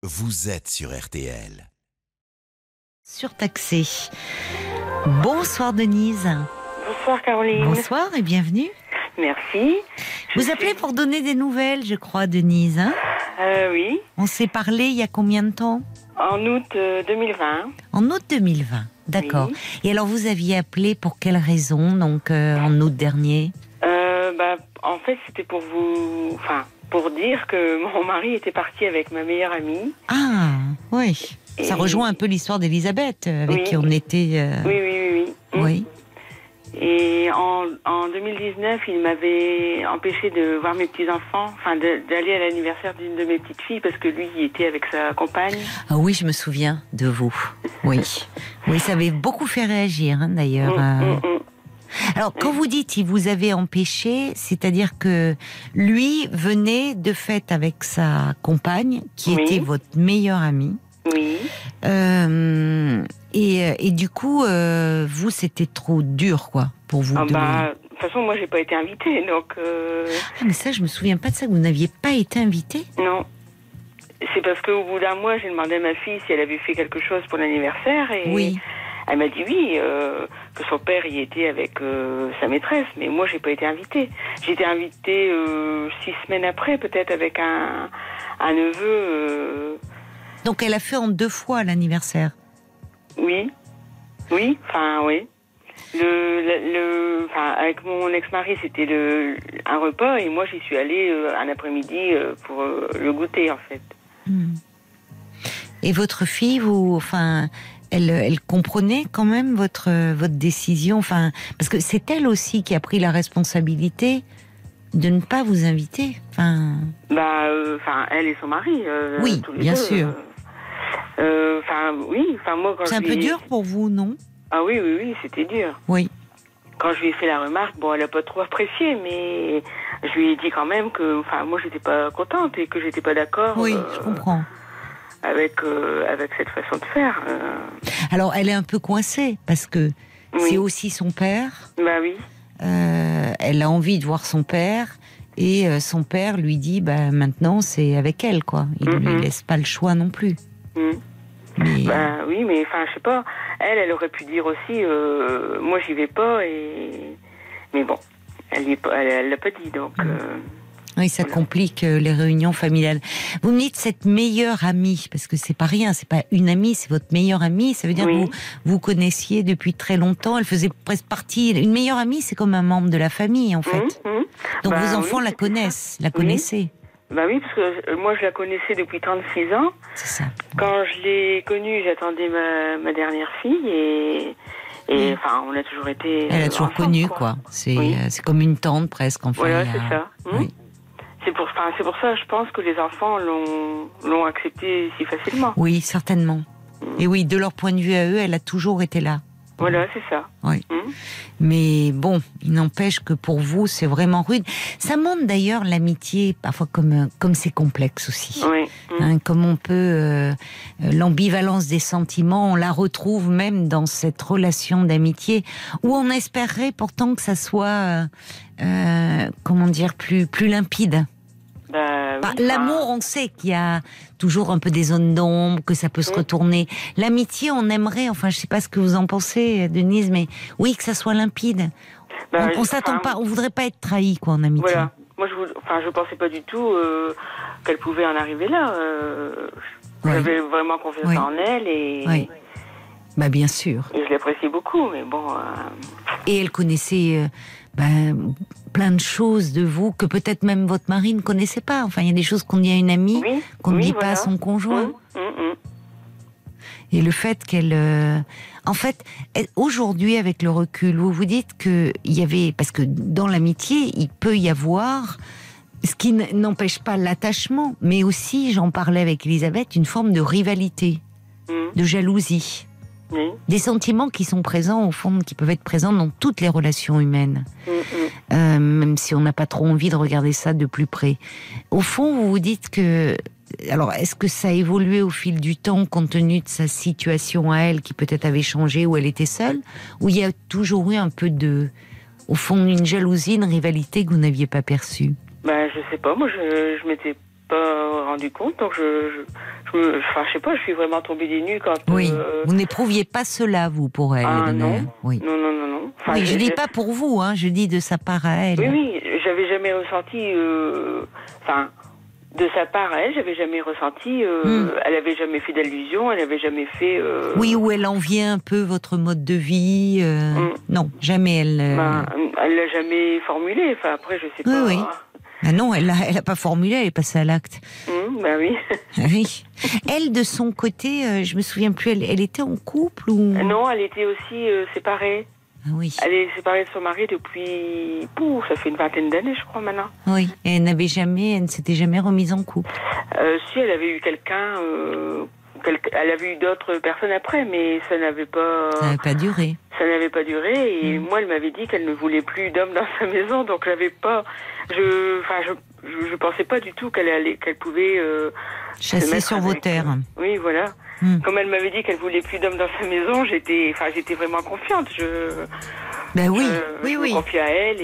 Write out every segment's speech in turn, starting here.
Vous êtes sur RTL. Surtaxé. Bonsoir Denise. Bonsoir Caroline. Bonsoir et bienvenue. Merci. Vous appelez pour donner des nouvelles, je crois, Denise. Oui. On s'est parlé il y a combien de temps ? En août 2020. En août 2020, d'accord. Oui. Et alors vous aviez appelé pour quelle raison, donc en août dernier ? En fait, c'était pour pour dire que mon mari était parti avec ma meilleure amie. Ah, oui. Et... Ça rejoint un peu l'histoire d'Elisabeth, avec oui. qui on était... Oui. Oui. Et en 2019, il m'avait empêché de voir mes petits-enfants, d'aller à l'anniversaire d'une de mes petites filles, parce que lui, il était avec sa compagne. Ah oui, je me souviens de vous. Oui. Oui, ça avait beaucoup fait réagir, hein, d'ailleurs. Alors, quand vous dites il vous avait empêché, c'est-à-dire que lui venait de fait avec sa compagne, qui était votre meilleure amie. Oui. Et du coup, vous, c'était trop dur, quoi, pour vous deux. De toute façon, moi, j'ai pas été invitée, donc... Ah, mais ça, je me souviens pas de ça, que vous n'aviez pas été invitée ? Non. C'est parce qu'au bout d'un mois, j'ai demandé à ma fille si elle avait fait quelque chose pour l'anniversaire, et... Oui. Elle m'a dit oui, que son père y était avec sa maîtresse, mais moi j'ai pas été invitée. J'ai été invitée 6 semaines après, peut-être avec un neveu. Donc elle a fait en 2 fois l'anniversaire. Oui. Avec mon ex-mari, c'était un repas, et moi j'y suis allée un après-midi pour le goûter en fait. Et votre fille, elle comprenait quand même votre décision, parce que c'est elle aussi qui a pris la responsabilité de ne pas vous inviter. Elle et son mari. Oui, tous les bien deux, sûr. Moi quand c'est un peu dur pour vous, non ? Ah oui, c'était dur. Oui. Quand je lui ai fait la remarque, elle a pas trop apprécié, mais je lui ai dit quand même que, moi j'étais pas contente et que j'étais pas d'accord. Oui, je comprends. Avec cette façon de faire. Alors, elle est un peu coincée, parce que c'est aussi son père. Bah oui. Elle a envie de voir son père, et son père lui dit, maintenant, c'est avec elle, quoi. Il ne lui laisse pas le choix non plus. Mais... oui, mais je sais pas. Elle aurait pu dire aussi, moi j'y vais pas, mais bon, elle l'a pas dit, donc... Oui, ça complique les réunions familiales. Vous me dites cette meilleure amie, parce que c'est pas rien, c'est pas une amie, c'est votre meilleure amie. Ça veut dire que vous connaissiez depuis très longtemps. Elle faisait presque partie. Une meilleure amie, c'est comme un membre de la famille, en fait. Donc vos enfants la connaissent, la connaissaient. Oui, parce que moi je la connaissais depuis 36 ans. C'est ça. Quand je l'ai connue, j'attendais ma dernière fille et on a toujours été. Elle a toujours connu, quoi. C'est comme une tante presque, enfin. Voilà, c'est ça. Oui. C'est pour ça, je pense que les enfants l'ont accepté si facilement. Oui, certainement. Et oui, de leur point de vue à eux, elle a toujours été là. Voilà, c'est ça. Oui. Mais bon, il n'empêche que pour vous, c'est vraiment rude. Ça montre d'ailleurs l'amitié, parfois comme c'est complexe aussi. Oui. Comme on peut... l'ambivalence des sentiments, on la retrouve même dans cette relation d'amitié, où on espérerait pourtant que ça soit, plus limpide. L'amour, on sait qu'il y a toujours un peu des zones d'ombre, que ça peut se retourner. L'amitié, on aimerait, je sais pas ce que vous en pensez, Denise, mais oui, que ça soit limpide. On s'attend pas, on voudrait pas être trahi, quoi, en amitié. Voilà. Moi, je pensais pas du tout qu'elle pouvait en arriver là. J'avais vraiment confiance en elle et. Oui. Bien sûr. Et je l'apprécie beaucoup, mais bon. Et elle connaissait plein de choses de vous que peut-être même votre mari ne connaissait pas. Il y a des choses qu'on dit à une amie qu'on ne dit pas à son conjoint. Et le fait qu'elle... aujourd'hui, avec le recul, vous vous dites qu'il y avait... Parce que dans l'amitié, il peut y avoir... Ce qui n'empêche pas l'attachement, mais aussi, j'en parlais avec Elisabeth, une forme de rivalité, de jalousie. Des sentiments qui sont présents, au fond, qui peuvent être présents dans toutes les relations humaines. Même si on n'a pas trop envie de regarder ça de plus près. Au fond, vous vous dites que... Alors, est-ce que ça a évolué au fil du temps, compte tenu de sa situation à elle, qui peut-être avait changé, où elle était seule, ou il y a toujours eu un peu une jalousie, une rivalité que vous n'aviez pas perçue ? Je sais pas, moi je m'étais pas rendu compte. Donc je sais pas, je suis vraiment tombée des nues quand. Oui. Vous n'éprouviez pas cela, vous, pour elle. Ah non. Oui. Non. Enfin, oui, je dis pas pour vous, hein. Je dis de sa part à elle. Oui, j'avais jamais ressenti. De sa part à elle, j'avais jamais ressenti. Elle avait jamais fait d'allusion, elle avait jamais fait. Oui, où elle enviait un peu votre mode de vie. Non, jamais elle. Elle l'a jamais formulé. Enfin, après, je sais pas. Oui. Ah non, elle a pas formulé, elle est passée à l'acte. Ben oui. Oui. Elle, de son côté, je me souviens plus, elle était en couple ou. Non, elle était aussi séparée. Ah oui. Elle est séparée de son mari depuis. Ça fait une vingtaine d'années, je crois, maintenant. Oui. Et elle ne s'était jamais remise en couple. Si, elle avait eu quelqu'un. Elle avait eu d'autres personnes après, mais ça n'avait pas. Ça n'avait pas duré. Ça n'avait pas duré, et moi, elle m'avait dit qu'elle ne voulait plus d'homme dans sa maison, donc j'avais pas. Je pensais pas du tout qu'elle pouvait. Chasser sur vos terres. Oui, voilà. Comme elle m'avait dit qu'elle voulait plus d'hommes dans sa maison, j'étais vraiment confiante. Ben oui, je me confiais à elle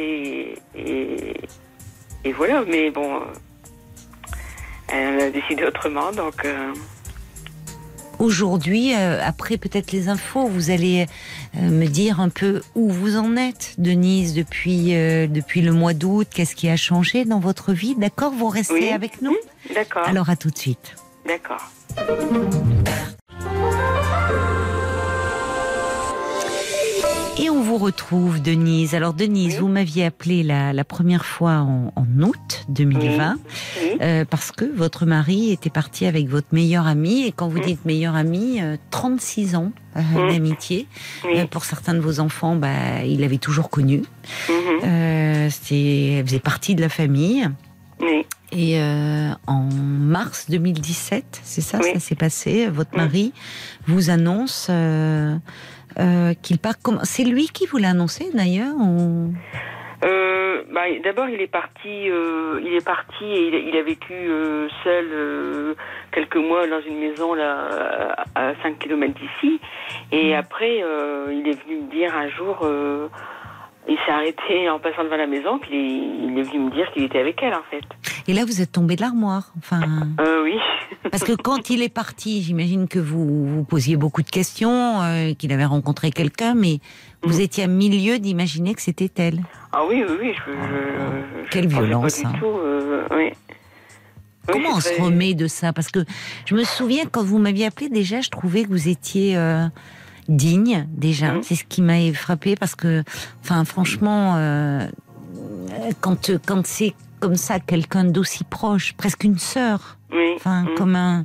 et voilà. Mais bon, elle a décidé autrement, donc. Aujourd'hui, après peut-être les infos, vous allez me dire un peu où vous en êtes, Denise, depuis le mois d'août. Qu'est-ce qui a changé dans votre vie? D'accord, vous restez avec nous? D'accord. Alors à tout de suite. D'accord. Et on vous retrouve, Denise. Alors, Denise, vous m'aviez appelé la première fois en août 2020, parce que votre mari était parti avec votre meilleur ami. Et quand vous dites meilleur ami, 36 ans d'amitié. Pour certains de vos enfants, il l'avait toujours connu. Elle faisait partie de la famille. Et en mars 2017, c'est ça, ça s'est passé. Votre mari vous annonce qu'il part. C'est lui qui vous l'a annoncé d'ailleurs ou... D'abord, il est parti et il a vécu seul quelques mois dans une maison là à 5 km d'ici. Et après, il est venu me dire un jour. Il s'est arrêté en passant devant la maison, puis il est venu me dire qu'il était avec elle, en fait. Et là, vous êtes tombé de l'armoire, enfin... Oui. Parce que quand il est parti, j'imagine que vous posiez beaucoup de questions, qu'il avait rencontré quelqu'un, mais vous étiez à milieu d'imaginer que c'était elle. Ah oui. Quelle violence, pas du tout, oui. Comment on se remet de ça? Parce que je me souviens, quand vous m'aviez appelé, déjà, je trouvais que vous étiez... digne déjà, c'est ce qui m'a frappé parce que, enfin franchement, quand c'est comme ça quelqu'un d'aussi proche, presque une sœur, comme un,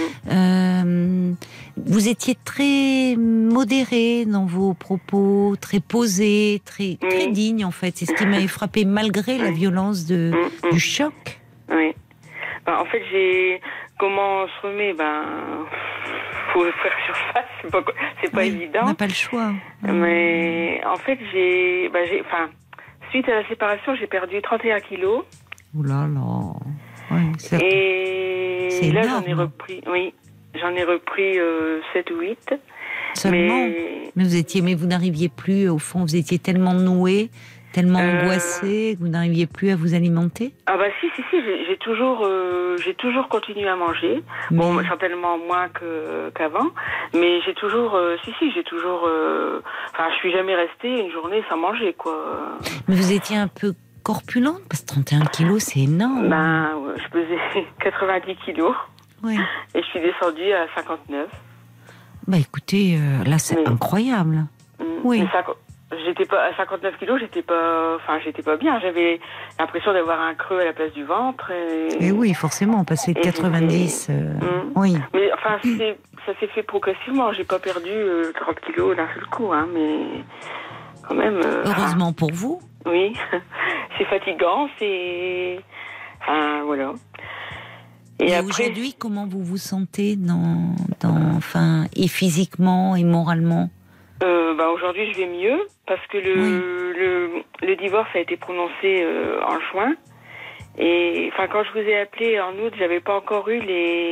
vous étiez très modéré dans vos propos, très posé, très digne en fait. C'est ce qui m'a frappé malgré la violence du choc. Oui. En fait, comment on se remet, faut faire surface, c'est pas évident. On n'a pas le choix. Mais en fait, suite à la séparation, j'ai perdu 31 kilos. Ouh là là. Et là, j'en ai repris, j'en ai repris 7 ou 8. Seulement. Mais vous n'arriviez plus, au fond, vous étiez tellement noué, tellement angoissé, que vous n'arriviez plus à vous alimenter? Ah si, j'ai toujours continué à manger. Bon, certainement moins qu'avant, mais j'ai toujours, je suis jamais restée une journée sans manger, quoi. Mais vous étiez un peu corpulente, parce que 31 kilos, c'est énorme. Je pesais 90 kilos. Oui. Et je suis descendue à 59. Écoutez, là, c'est incroyable. Oui. J'étais pas à 59 kilos, j'étais pas bien. J'avais l'impression d'avoir un creux à la place du ventre. Et oui, forcément, passer de 90. Oui. Mais ça s'est fait progressivement. J'ai pas perdu 30 kilos d'un seul coup, mais quand même. Heureusement pour vous. Oui, c'est fatigant, voilà. Et après, aujourd'hui, comment vous vous sentez et physiquement et moralement? Aujourd'hui, je vais mieux parce que le divorce a été prononcé en juin. Et quand je vous ai appelé en août, j'avais pas encore eu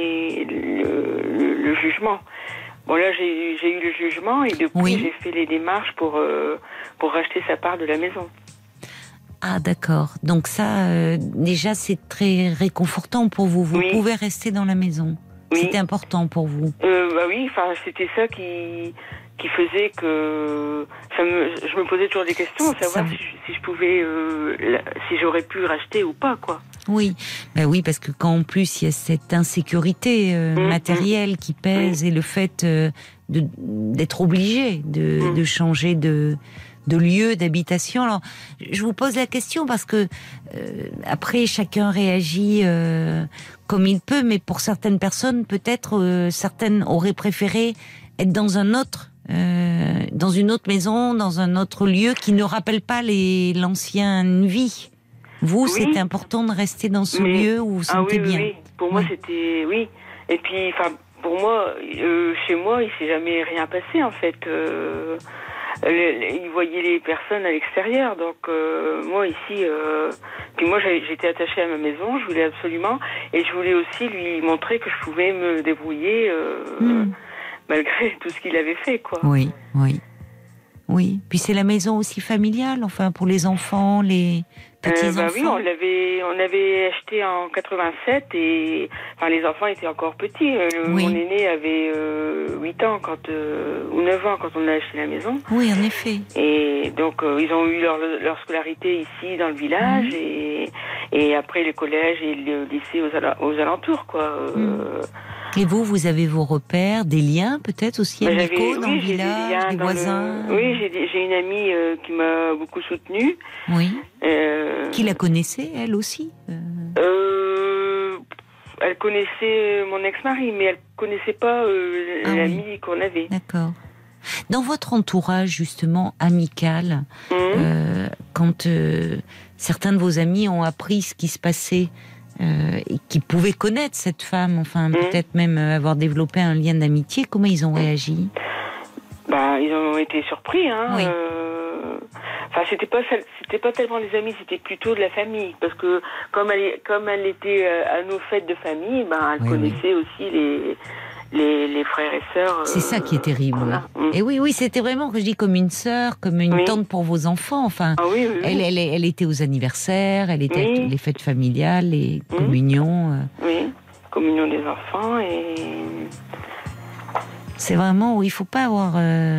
le jugement. Bon, là, j'ai eu le jugement et depuis, j'ai fait les démarches pour racheter sa part de la maison. Ah, d'accord. Donc ça, déjà, c'est très réconfortant pour vous. Vous pouvez rester dans la maison. Oui. C'était important pour vous. Bah oui, enfin, c'était ça qui faisait que je me posais toujours des questions, savoir si je pouvais, si j'aurais pu racheter ou pas, quoi. Oui, ben oui, parce que quand en plus il y a cette insécurité matérielle qui pèse et le fait d'être obligé de changer de lieu d'habitation. Alors, je vous pose la question parce que après chacun réagit comme il peut, mais pour certaines personnes, peut-être certaines auraient préféré être dans une autre maison, dans un autre lieu qui ne rappelle pas l'ancienne vie. Vous, c'était important de rester dans ce lieu où vous vous sentez bien. Oui. Pour moi, c'était oui. Et puis, enfin, pour moi, chez moi, il s'est jamais rien passé en fait. Il voyait les personnes à l'extérieur, donc moi ici. Puis moi, j'étais attachée à ma maison. Je voulais absolument, et je voulais aussi lui montrer que je pouvais me débrouiller malgré tout ce qu'il avait fait, quoi. Oui. Puis c'est la maison aussi familiale, enfin pour les enfants, les petits-enfants. Oui, on avait acheté en 87 et enfin les enfants étaient encore petits. Mon aîné avait 8 ans ou 9 ans quand on a acheté la maison. Oui, en effet. Et donc ils ont eu leur scolarité ici dans le village et après le collège et le lycée aux alentours, quoi. Et vous avez vos repères, des liens peut-être aussi amicaux dans le village, des voisins. Oui, j'ai une amie qui m'a beaucoup soutenue. Oui. Qui la connaissait, elle aussi Elle connaissait mon ex-mari, mais elle connaissait pas l'ami qu'on avait. D'accord. Dans votre entourage justement amical, quand certains de vos amis ont appris ce qui se passait, et qui pouvaient connaître cette femme, enfin peut-être même avoir développé un lien d'amitié, comment ils ont réagi? Ils ont été surpris, hein. Oui. Enfin, c'était pas tellement des amis, c'était plutôt de la famille, parce que comme elle était à nos fêtes de famille, elle connaissait aussi les frères et sœurs. C'est ça qui est terrible. Voilà. Et oui, c'était vraiment, que je dis, comme une sœur, comme une tante pour vos enfants. Enfin, elle était aux anniversaires, elle était à les fêtes familiales, les communions. Oui, communion des enfants et. C'est vraiment où il faut pas avoir.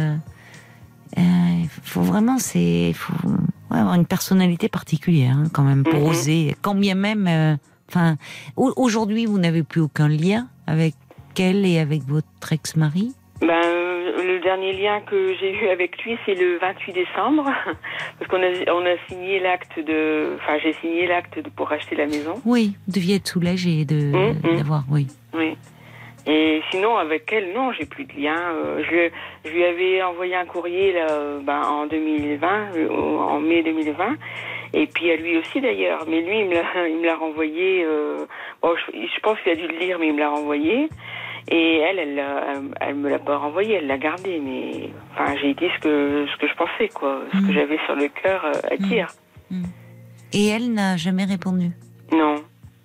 Il faut vraiment, avoir une personnalité particulière, hein, quand même, pour oser. Quand bien même, aujourd'hui, vous n'avez plus aucun lien avec elle et avec votre ex-mari? Le dernier lien que j'ai eu avec lui, c'est le 28 décembre, parce qu'on a signé l'acte j'ai signé l'acte pour acheter la maison. Oui, vous deviez être soulagée d'avoir, oui. Et sinon, avec elle, non, j'ai plus de lien. Je lui avais envoyé un courrier là, en 2020, en mai 2020, et puis à lui aussi d'ailleurs. Mais lui, il me l'a renvoyé. Je pense qu'il a dû le lire, mais il me l'a renvoyé. Et elle me l'a pas renvoyé, elle l'a gardé. Mais j'ai dit ce que je pensais, quoi, ce que j'avais sur le cœur à dire. Et elle n'a jamais répondu? Non.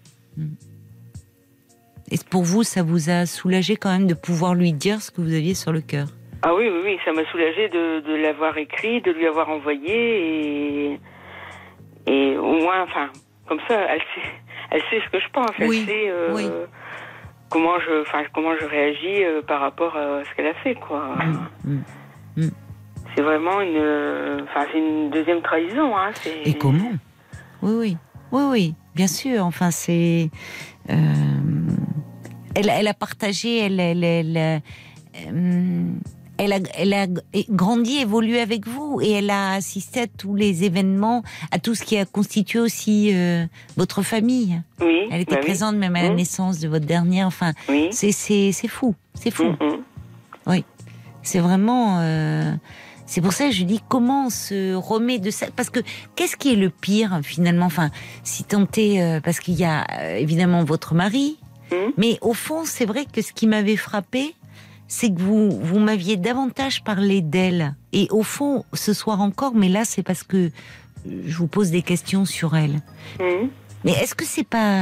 Et pour vous, ça vous a soulagé quand même de pouvoir lui dire ce que vous aviez sur le cœur? Ah oui, ça m'a soulagé de l'avoir écrit, de lui avoir envoyé et au moins, comme ça, elle sait ce que je pense, elle sait comment je réagis par rapport à ce qu'elle a fait, quoi. C'est vraiment c'est une deuxième trahison, hein. Et comment? Oui, bien sûr. Enfin, c'est. Elle a partagé, elle a grandi, évolué avec vous, et elle a assisté à tous les événements, à tout ce qui a constitué aussi votre famille. Oui. Elle était présente même à la naissance de votre dernière. Enfin, c'est fou, c'est fou. Oui, c'est vraiment. C'est pour ça que je dis comment on se remet de ça. Parce que qu'est-ce qui est le pire finalement? Enfin, si tant est, parce qu'il y a évidemment votre mari. Mais au fond, c'est vrai que ce qui m'avait frappé, c'est que vous m'aviez davantage parlé d'elle. Et au fond, ce soir encore, mais là, c'est parce que je vous pose des questions sur elle. Mais est-ce que c'est pas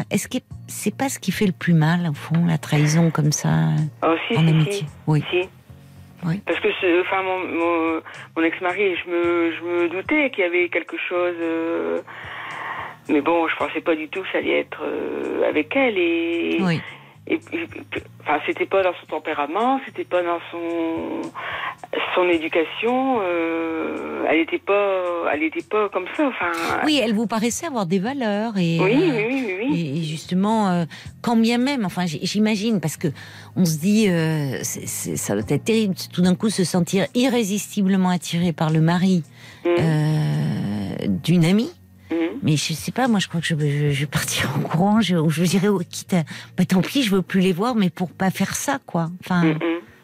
ce qui fait le plus mal, au fond, la trahison comme ça, en amitié? Oui. Oui. Parce que mon ex-mari, je me doutais qu'il y avait quelque chose. Mais bon, je pensais pas du tout que ça allait être avec elle. Oui. Enfin, c'était pas dans son tempérament, c'était pas dans son éducation. Elle était pas comme ça. Enfin. Oui, elle vous paraissait avoir des valeurs et. Oui. Et justement, quand bien même, enfin, j'imagine, parce que on se dit, ça doit être terrible, tout d'un coup se sentir irrésistiblement attiré par le mari d'une amie. Mais je sais pas, moi je crois que je vais partir en courant, je dirais quitte à, bah tant pis, je veux plus les voir, mais pour pas faire ça, quoi. Enfin.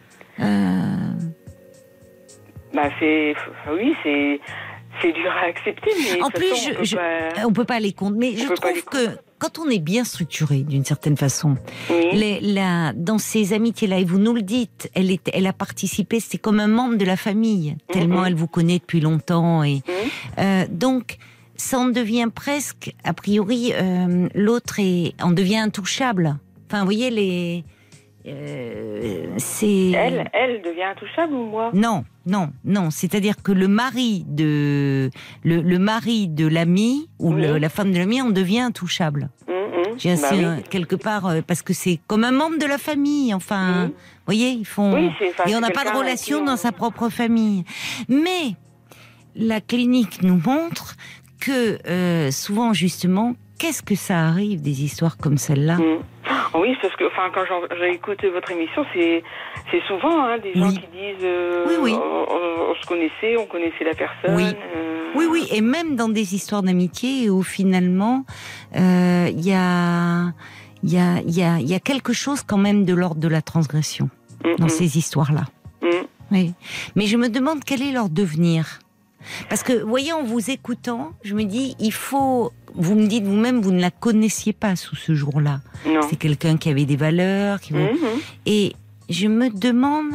Bah c'est dur à accepter, mais en plus, on peut pas aller contre. Mais je trouve que quand on est bien structuré d'une certaine façon, dans ces amitiés-là, et vous nous le dites, elle a participé, c'est comme un membre de la famille, tellement elle vous connaît depuis longtemps, et donc. Ça en devient presque, a priori, l'autre en devient intouchable. Enfin, vous voyez, c'est... Elle devient intouchable ou moi ? Non. C'est-à-dire que le mari de l'ami, ou la femme de l'ami, on devient intouchable. J'ai quelque part, parce que c'est comme un membre de la famille, enfin, vous voyez, ils font... et on n'a pas de relation dans sa propre famille. Mais, la clinique nous montre que souvent justement, qu'est-ce que ça arrive des histoires comme celle-là ? Oui, parce que quand j'écoute votre émission, c'est souvent des gens qui disent on se connaissait, on connaissait la personne. Oui, et même dans des histoires d'amitié où finalement il y a quelque chose quand même de l'ordre de la transgression dans ces histoires-là. Oui, mais je me demande quel est leur devenir. Parce que, voyez, en vous écoutant, je me dis, vous me dites vous-même, vous ne la connaissiez pas sous ce jour-là. Non. C'est quelqu'un qui avait des valeurs, et je me demande,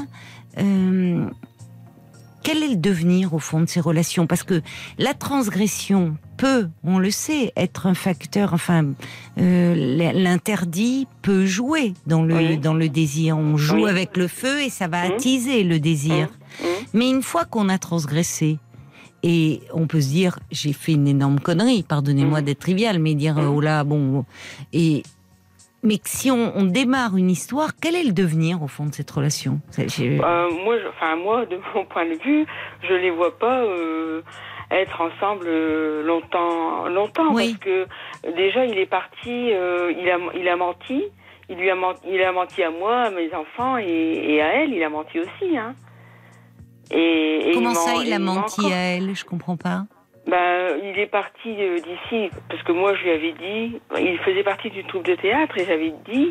quel est le devenir, au fond, de ces relations ? Parce que la transgression peut, on le sait, être un facteur, l'interdit peut jouer dans le désir. On joue avec le feu et ça va attiser le désir. Mais une fois qu'on a transgressé, et on peut se dire, j'ai fait une énorme connerie, pardonnez-moi d'être trivial, mais dire, oh là, bon... Mais si on démarre une histoire, quel est le devenir, au fond, de cette relation ? Moi, de mon point de vue, je les vois pas être ensemble longtemps, parce que déjà, il est parti, il a menti, il a menti à moi, à mes enfants, et à elle, il a menti aussi, hein. Et comment ça, il a menti à elle ? Je comprends pas. Il est parti d'ici, parce que moi, je lui avais dit, il faisait partie d'une troupe de théâtre, et j'avais dit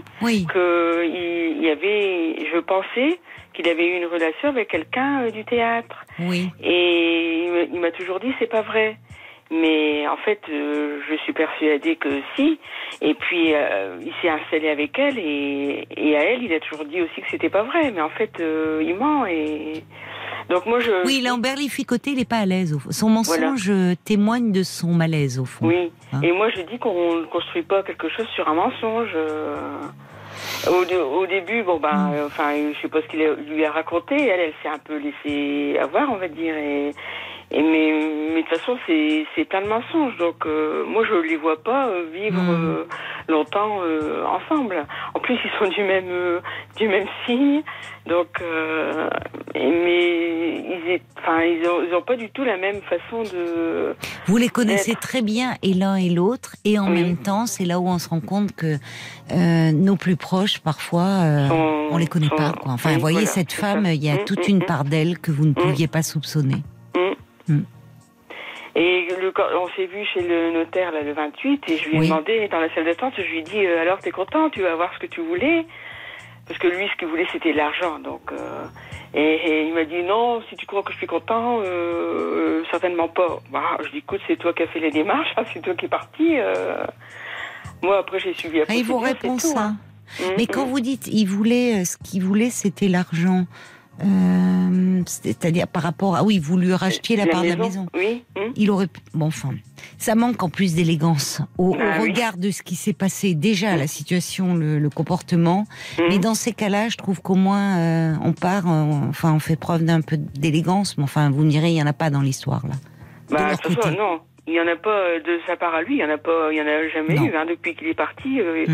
je pensais qu'il avait eu une relation avec quelqu'un du théâtre. Oui. Et il m'a toujours dit, c'est pas vrai. Mais en fait, je suis persuadée que si. Et puis, il s'est installé avec elle, et à elle, il a toujours dit aussi que c'était pas vrai. Mais en fait, il ment, et... Donc moi Oui, Lambert Lificoté, il n'est pas à l'aise. Son mensonge témoigne de son malaise, au fond. Oui, et moi je dis qu'on ne construit pas quelque chose sur un mensonge. Au début, je sais pas ce qu'il lui a raconté. Elle s'est un peu laissée avoir, on va dire. Mais de toute façon, c'est plein de mensonges. Donc moi je les vois pas vivre longtemps ensemble. En plus, ils sont du même signe. Donc, mais ils ont pas du tout la même façon de... Vous les connaissez très bien, et l'un et l'autre, et en même temps, c'est là où on se rend compte que nos plus proches, parfois, on les connaît pas, quoi. Enfin, vous voyez, cette femme, il y a toute une part d'elle que vous ne pouviez pas soupçonner. Et on s'est vu chez le notaire là, le 28, et je lui ai demandé, dans la salle d'attente, je lui ai dit, alors t'es content, tu vas avoir ce que tu voulais? Parce que lui, ce qu'il voulait, c'était l'argent. Donc, et il m'a dit, non, si tu crois que je suis content, certainement pas. Je dis, écoute, c'est toi qui as fait les démarches, c'est toi qui es parti. Moi, après, j'ai suivi la procédure. Il vous répond ça. Mais quand vous dites, ce qu'il voulait, c'était l'argent. C'est-à-dire par rapport à... Oui, vous lui rachetiez la part de la maison. Oui. Il aurait... Bon, enfin, ça manque en plus d'élégance. Au Oui. regard de ce qui s'est passé, déjà, la situation, le comportement. Mais dans ces cas-là, je trouve qu'au moins, on fait preuve d'un peu d'élégance. Mais enfin, vous me direz, il n'y en a pas dans l'histoire, là. De leur De toute façon, côté. non. Il n'y en a pas de sa part à lui, il n'y en a jamais Non. eu, depuis qu'il est parti. Il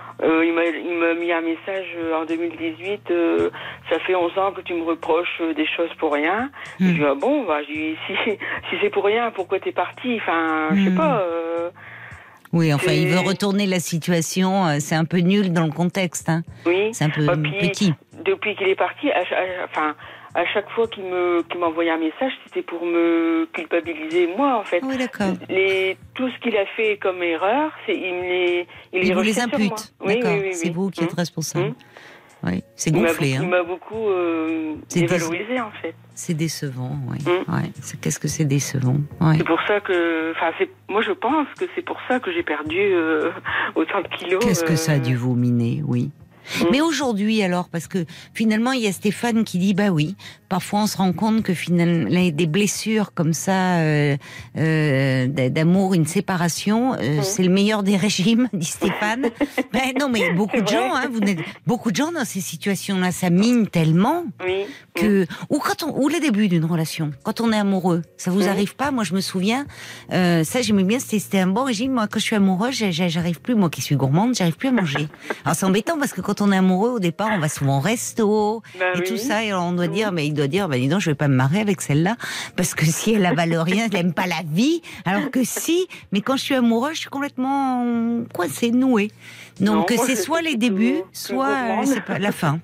m'a mis un message en 2018, ça fait 11 ans que tu me reproches des choses pour rien. Je dis, ah bon, j'ai dit, si c'est pour rien, pourquoi t'es parti? Enfin, je sais pas. Oui, enfin, il veut retourner la situation, c'est un peu nul dans le contexte, hein. Oui. C'est un peu petit. Depuis qu'il est parti, à chaque fois qu'il m'envoyait un message, c'était pour me culpabiliser moi, en fait. Oui, d'accord. Tout ce qu'il a fait comme erreur, il vous les rejette sur impute. moi. D'accord. Oui. C'est vous qui êtes responsable. Oui, c'est gonflé. Il m'a beaucoup dévalorisé, en fait. C'est décevant, oui. Ouais. Qu'est-ce que c'est décevant. Ouais. C'est pour ça que... moi, je pense que c'est pour ça que j'ai perdu autant de kilos. Qu'est-ce que ça a dû vous miner, oui. Mais aujourd'hui, alors, parce que finalement, il y a Stéphane qui dit, bah oui, parfois on se rend compte que finalement, des blessures comme ça, d'amour, une séparation, c'est le meilleur des régimes, dit Stéphane. Ben non, mais beaucoup de gens, beaucoup de gens dans ces situations-là, ça mine tellement que, ou les débuts d'une relation, quand on est amoureux, ça vous arrive pas? Moi, je me souviens, ça j'aimais bien, c'était un bon régime. Moi, quand je suis amoureuse, j'arrive plus, moi qui suis gourmande, j'arrive plus à manger. Alors c'est embêtant parce que quand on est amoureux, au départ, on va souvent au resto tout ça, et alors on doit dire, mais il doit dire, dis donc, je vais pas me marier avec celle-là, parce que si elle avale rien, elle aime pas la vie, alors que si, mais quand je suis amoureuse, je suis complètement coincée, nouée. Donc c'est soit les débuts, soit c'est pas la fin.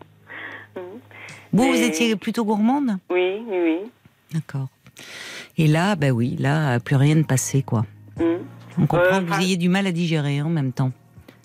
Vous étiez plutôt gourmande? Oui. D'accord. Et là, plus rien ne passait, quoi. On comprend que vous ayez du mal à digérer en même temps.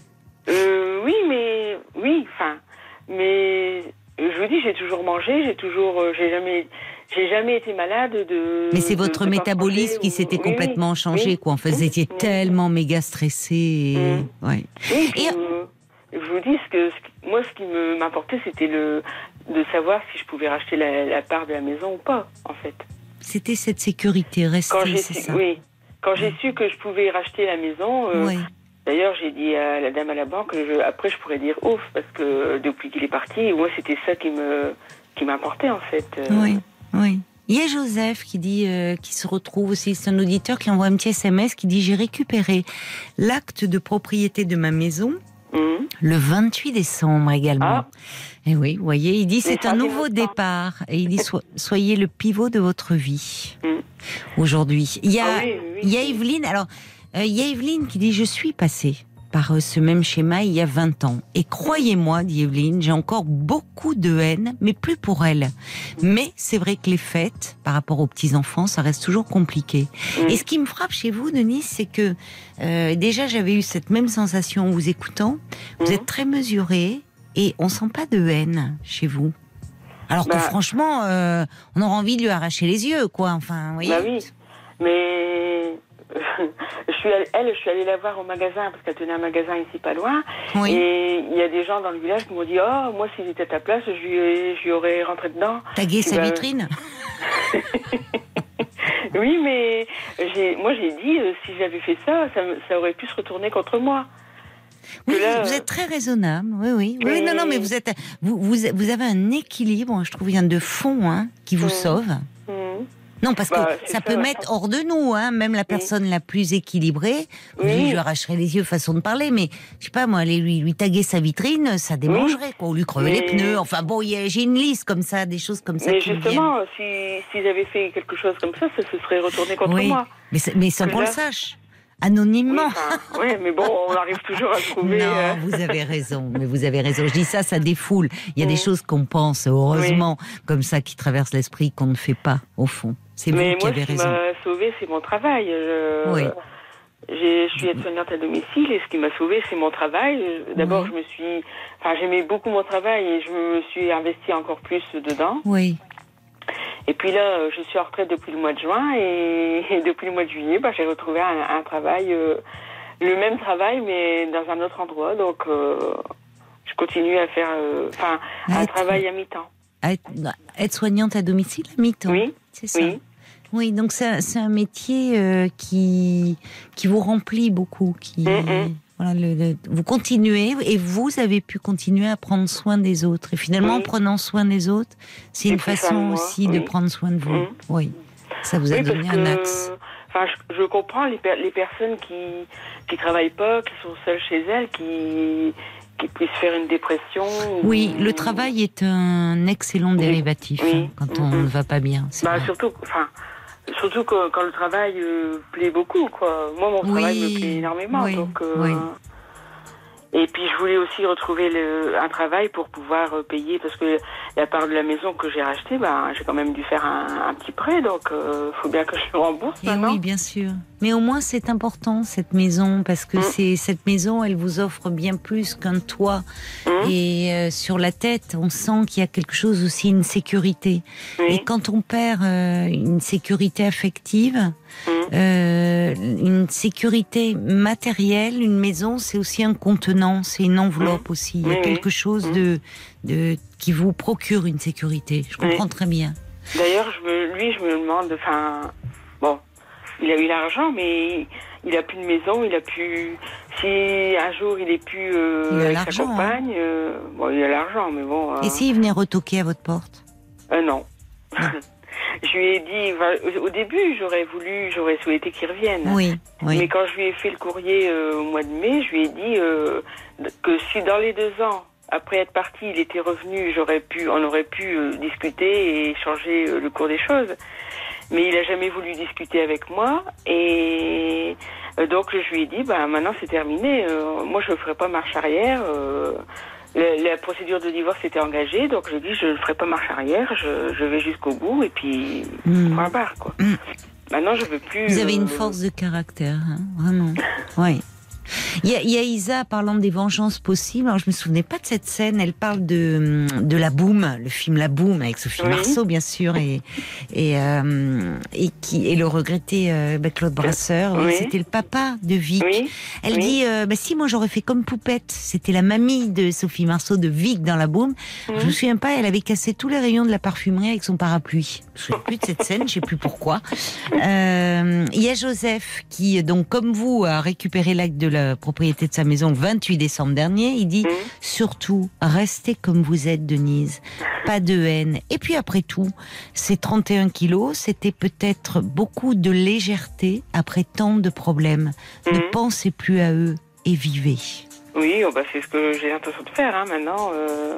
Mais je vous dis, j'ai toujours mangé, j'ai jamais été malade de. Mais c'est votre métabolisme qui s'était complètement changé, quoi. En fait, vous étiez tellement méga stressé. Oui, je vous dis moi, ce qui m'importait, c'était de savoir si je pouvais racheter la part de la maison ou pas, en fait. C'était cette sécurité restée, c'est ça. Oui, quand j'ai su que je pouvais racheter la maison. D'ailleurs, j'ai dit à la dame à la banque, après je pourrais dire ouf, parce que depuis qu'il est parti, moi c'était ça qui m'importait en fait. Oui. Il y a Joseph qui dit, qui se retrouve aussi, c'est un auditeur qui envoie un petit SMS qui dit, j'ai récupéré l'acte de propriété de ma maison le 28 décembre également. Et oui, vous voyez, il dit, c'est un nouveau départ. Et il dit, soyez le pivot de votre vie aujourd'hui. Il y a Evelyne, alors... il y a Evelyne qui dit « Je suis passée par ce même schéma il y a 20 ans. Et croyez-moi, dit Evelyne, j'ai encore beaucoup de haine, mais plus pour elle. Mais c'est vrai que les fêtes, par rapport aux petits-enfants, ça reste toujours compliqué. Et ce qui me frappe chez vous, Denise, c'est que déjà j'avais eu cette même sensation en vous écoutant. Vous êtes très mesurée et on sent pas de haine chez vous. Alors que franchement, on aurait envie de lui arracher les yeux, quoi. Enfin, vous voyez. Bah oui, mais... je suis allée la voir au magasin parce qu'elle tenait un magasin ici pas loin. Et il y a des gens dans le village qui m'ont dit moi si j'étais à ta place je lui aurais rentré dedans. Taguer sa vitrine. Oui, mais j'ai dit si j'avais fait ça aurait pu se retourner contre moi. Oui, vous êtes très raisonnable. Oui, non, mais vous avez un équilibre, je trouve, de fond, qui vous sauve. Non, parce que ça peut mettre hors de nous, même la personne la plus équilibrée. Vous dites, je lui arracherais les yeux, façon de parler, mais je sais pas, moi, aller lui taguer sa vitrine, ça démangerait, quoi, ou lui crever les pneus. Enfin bon, j'ai une liste comme ça, des choses comme ça. Mais justement, si j'avais fait quelque chose comme ça se serait retourné contre moi. Mais sans qu'on le sache. Anonymement. Oui, mais bon, on arrive toujours à trouver. Non, vous avez raison. Mais vous avez raison. Je dis ça défoule. Il y a des choses qu'on pense, heureusement, comme ça, qui traversent l'esprit, qu'on ne fait pas, au fond. C'est vous qui avez raison. Mais moi, ce qui m'a sauvée, c'est mon travail. Je suis aide-soignante à domicile et ce qui m'a sauvée, c'est mon travail. D'abord, j'aimais beaucoup mon travail et je me suis investie encore plus dedans. Oui. Et puis là, je suis en retraite depuis le mois de juin et depuis le mois de juillet, j'ai retrouvé un travail, le même travail mais dans un autre endroit. Donc, je continue à faire un travail à mi-temps. Aide-soignante à domicile à mi-temps. Oui. C'est ça. Oui, donc c'est un métier qui vous remplit beaucoup. Voilà, vous continuez et vous avez pu continuer à prendre soin des autres. Et finalement, en prenant soin des autres, c'est une façon aussi de prendre soin de vous. Oui, ça vous a donné un axe. Enfin, je comprends les personnes qui travaillent pas, qui sont seules chez elles, qui puissent faire une dépression. Oui, le travail est un excellent dérivatif quand on ne va pas bien. Surtout quand le travail plaît beaucoup, quoi. Moi, mon travail me plaît énormément. Donc, Et puis, je voulais aussi retrouver un travail pour pouvoir payer, parce que la part de la maison que j'ai rachetée, j'ai quand même dû faire un petit prêt, donc faut bien que je le rembourse maintenant. Oui, bien sûr. Mais au moins, c'est important, cette maison, parce que cette maison, elle vous offre bien plus qu'un toit. Et sur la tête, on sent qu'il y a quelque chose aussi, une sécurité. Et quand on perd une sécurité affective, une sécurité matérielle, une maison, c'est aussi un contenant, c'est une enveloppe aussi. Il y a quelque chose qui vous procure une sécurité. Je comprends très bien. D'ailleurs, je me demande, il a eu l'argent, mais il a plus de maison, il a plus. Si un jour il est plus avec sa compagne, il a l'argent, mais bon. Et s'il venait retoquer à votre porte? Non. Je lui ai dit, au début, j'aurais souhaité qu'il revienne. Oui. Mais quand je lui ai fait le courrier au mois de mai, je lui ai dit que si dans les 2 ans, après être parti, il était revenu, on aurait pu discuter et changer le cours des choses. Mais il a jamais voulu discuter avec moi, et donc je lui ai dit, maintenant c'est terminé. Moi, je ne ferai pas marche arrière. La procédure de divorce était engagée, donc je dis je ne ferai pas marche arrière, je vais jusqu'au bout et puis point barre, quoi. Maintenant je veux plus. Vous avez une force de caractère, vraiment. Oui. Il y a Isa parlant des vengeances possibles. Alors je me souvenais pas de cette scène. Elle parle de La Boum, le film La Boum avec Sophie Marceau bien sûr et le regretté Claude Brasseur. C'était le papa de Vic. Elle dit si moi j'aurais fait comme Poupette. C'était la mamie de Sophie Marceau de Vic dans La Boum. Je me souviens pas. Elle avait cassé tous les rayons de la parfumerie avec son parapluie. Je me souviens plus de cette scène. Je sais plus pourquoi. Il y a Joseph qui donc comme vous a récupéré l'acte de la propriété de sa maison le 28 décembre dernier. Il dit surtout restez comme vous êtes, Denise, pas de haine. Et puis après tout, ces 31 kilos, c'était peut-être beaucoup de légèreté après tant de problèmes. Ne pensez plus à eux et vivez. Oui, c'est ce que j'ai l'intention de faire maintenant.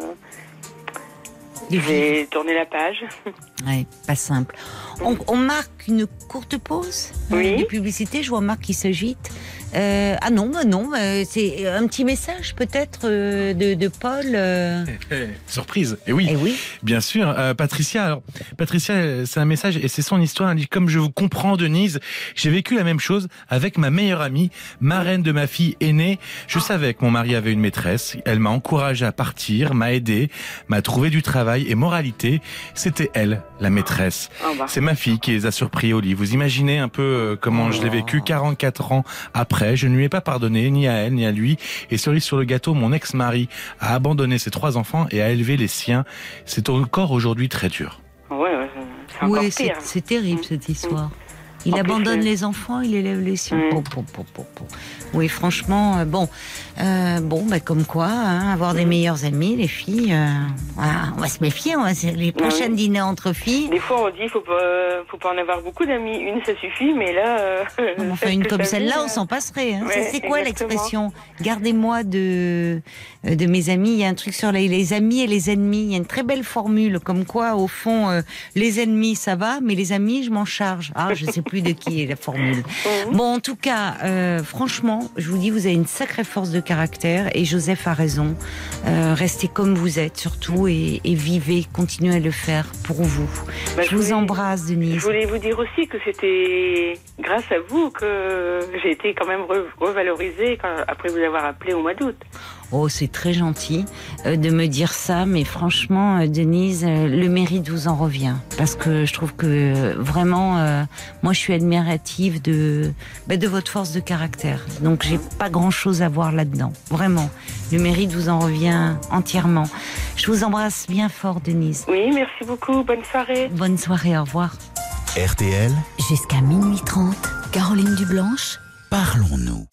Je vais tourner la page. Ouais, pas simple. On marque une courte pause des publicités. Je vois Marc qui s'agite. Non, c'est un petit message peut-être de Paul. Surprise. Et oui, bien sûr. Patricia, c'est un message et c'est son histoire. Elle dit comme je vous comprends, Denise, j'ai vécu la même chose avec ma meilleure amie, marraine de ma fille aînée. Je savais que mon mari avait une maîtresse. Elle m'a encouragé à partir, m'a aidé, m'a trouvé du travail et moralité. C'était elle, la maîtresse. C'est ma fille qui les a surpris au lit. Vous imaginez un peu comment je l'ai vécu 44 ans après. Je ne lui ai pas pardonné, ni à elle, ni à lui. Et cerise sur le gâteau, mon ex-mari a abandonné ses 3 enfants et a élevé les siens. C'est encore aujourd'hui très dur. C'est encore pire. C'est terrible cette histoire. Il abandonne les enfants, il élève les siens. Oui, franchement, comme quoi, avoir des meilleurs amis, les filles, on va se méfier, les prochaines dîners entre filles. Des fois, on dit, faut pas en avoir beaucoup d'amis. Une, ça suffit, mais là... une comme celle-là, on s'en passerait. C'est quoi l'expression? Gardez-moi de mes amis. Il y a un truc sur les amis et les ennemis. Il y a une très belle formule, comme quoi, au fond, les ennemis, ça va, mais les amis, je m'en charge. Je sais plus de qui est la formule. Bon, en tout cas, franchement, je vous dis, vous avez une sacrée force de caractère et Joseph a raison. Restez comme vous êtes, surtout, et vivez, continuez à le faire pour vous. Je vous embrasse, Denise. Je voulais vous dire aussi que c'était grâce à vous que j'ai été quand même revalorisée après vous avoir appelé au mois d'août. Oh, c'est très gentil de me dire ça, mais franchement, Denise, le mérite vous en revient. Parce que je trouve que vraiment, moi je suis admirative de votre force de caractère. Donc j'ai pas grand-chose à voir là-dedans. Vraiment, le mérite vous en revient entièrement. Je vous embrasse bien fort, Denise. Oui, merci beaucoup. Bonne soirée. Bonne soirée, au revoir. RTL. Jusqu'à minuit 30, Caroline Dublanche. Parlons-nous.